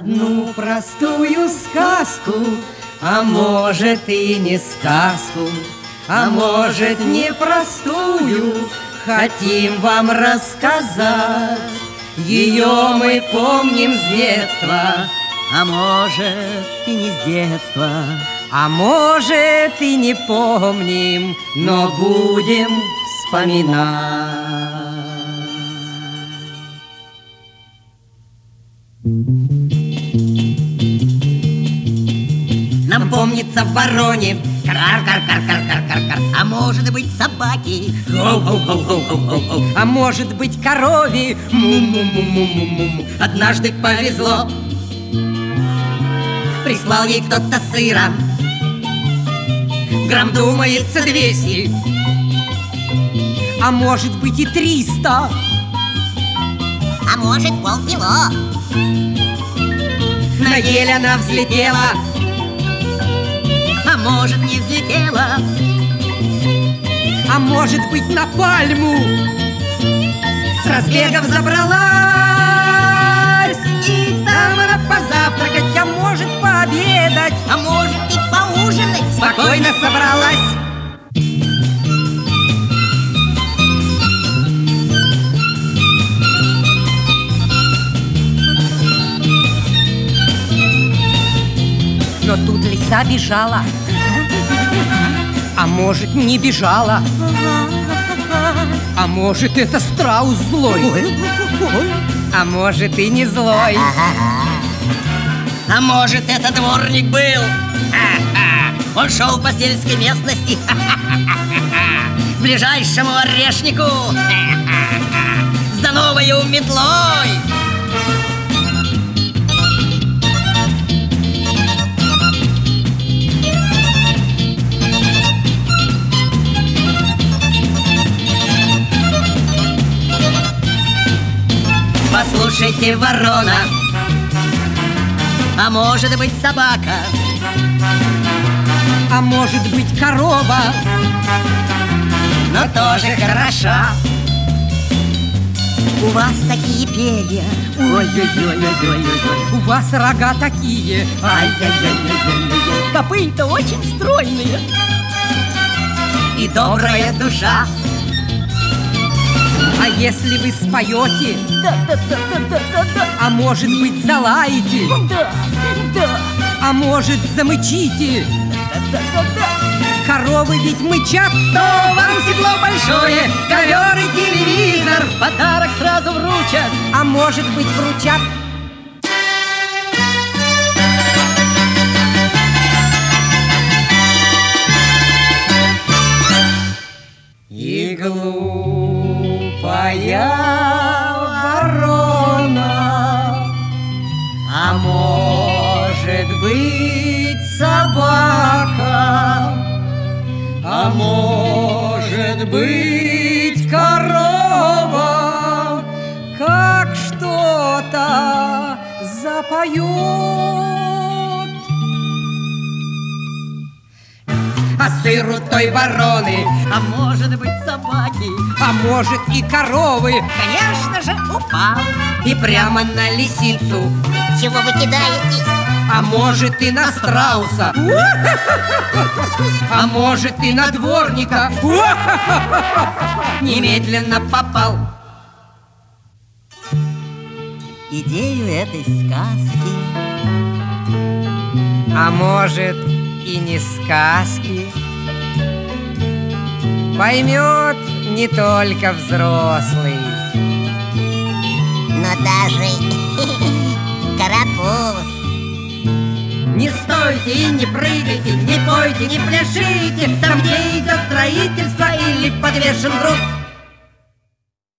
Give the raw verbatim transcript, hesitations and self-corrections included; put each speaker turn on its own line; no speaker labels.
одну простую сказку, а может и не сказку, а может непростую, хотим вам рассказать. Ее мы помним с детства,
а может и не с детства,
а может и не помним, но будем вспоминать.
Нам помнится в вороне кар-кар-кар-кар-кар-кар-кар, а может быть собаки,
а может быть корове, му-му-му-му-му-му.
Однажды повезло, прислал ей кто-то сыра, грамм, думается, двести,
а может быть и триста,
а может полкило.
На ель она взлетела,
а может не взлетела,
а может быть на пальму с разбегов забралась, и там она позавтракать, а может пообедать,
а может и поужинать
спокойно собралась. Но тут лиса бежала, а может не бежала, а может это страус злой, а может и не злой,
а может это дворник был. Он шел по сельской местности к ближайшему орешнику за новою метлой. Послушайте, ворона, а может быть собака,
а может быть корова,
но тоже хороша. У вас такие перья,
ой-ой-ой-ой-ой-ой, у вас рога такие,
ай-яй-яй-яй-яй-яй,
копыта очень стройные
и добрая душа.
А если вы споете,
Да, да, да, да, да, да, да.
а может быть залаете,
Да, да,
а может замычите,
да, да, да, да.
коровы ведь мычат, то вам седло большое, ковер и телевизор,
Подарок сразу вручат,
а может быть вручат. И глупая ворона, а может быть собака, а может быть корова, как что-то запоет. А сыру той вороны,
а может быть собаки,
а может и коровы,
конечно же, упал.
и прямо на лисицу,
Чего вы кидаетесь?
а может и на страуса, а может и на дворника, немедленно попал.
Идею этой сказки,
А может и не сказки, поймет не только взрослый,
но даже карапуз.
Не стойте и не прыгайте, не пойте, не пляшите там, где идет строительство или подвешен груз.